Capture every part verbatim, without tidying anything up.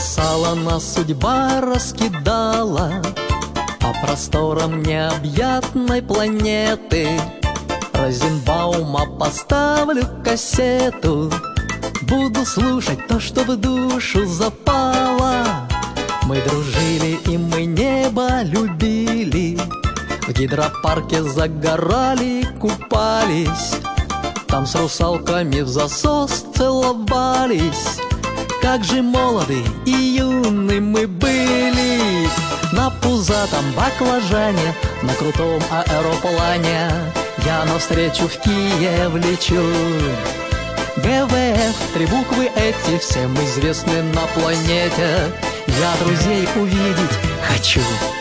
Разбросала нас судьба, раскидала по просторам необъятной планеты. Розенбаума поставлю кассету, буду слушать то, что в душу запало. Мы дружили и мы небо любили, в гидропарке загорали, купались, там с русалками в засос целовались. Как же молоды и юны мы были на пузатом баклажане, на крутом аэроплане. Я навстречу в Киев лечу. ГВФ, три буквы эти, всем известны на планете. Я друзей увидеть хочу.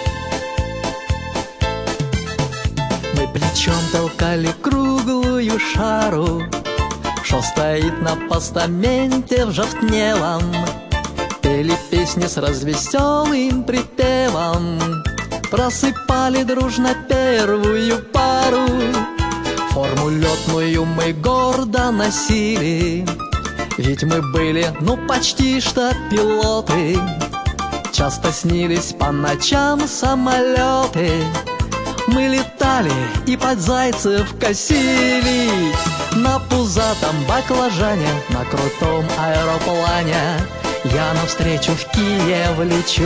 Мы плечом толкали круглую шару, шо стоит на постаменте вжавтнелом. Пели песни с развеселым припевом, просыпали дружно первую пару. Форму летную мы гордо носили, ведь мы были, ну, почти что пилоты. Часто снились по ночам самолеты, мы летали и под зайцев косили. На пузатом баклажане, на крутом аэроплане я навстречу в Киев лечу.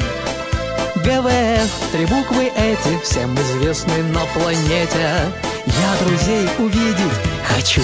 ГВФ, три буквы эти, всем известны на планете. Я друзей увидеть хочу.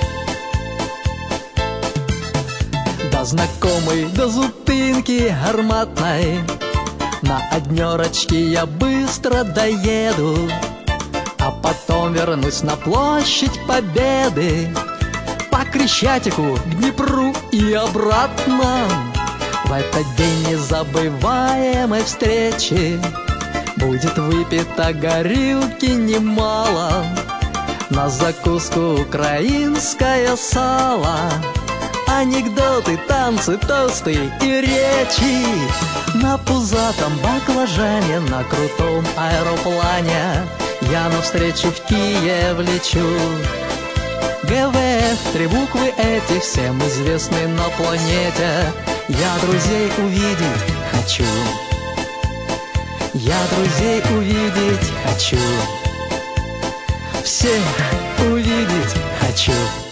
До знакомой, до зупинки гарматной на однерочке я быстро доеду, а потом вернусь на площадь Победы, по Крещатику к Днепру и обратно. В этот день незабываемой встречи будет выпито горилки немало, на закуску украинское сало, анекдоты, танцы, тосты и речи. На пузатом баклажане, на крутом аэроплане я навстречу в Киев лечу. ГВФ, три буквы эти, всем известны на планете. Я друзей увидеть хочу. Я друзей увидеть хочу. Всех увидеть хочу.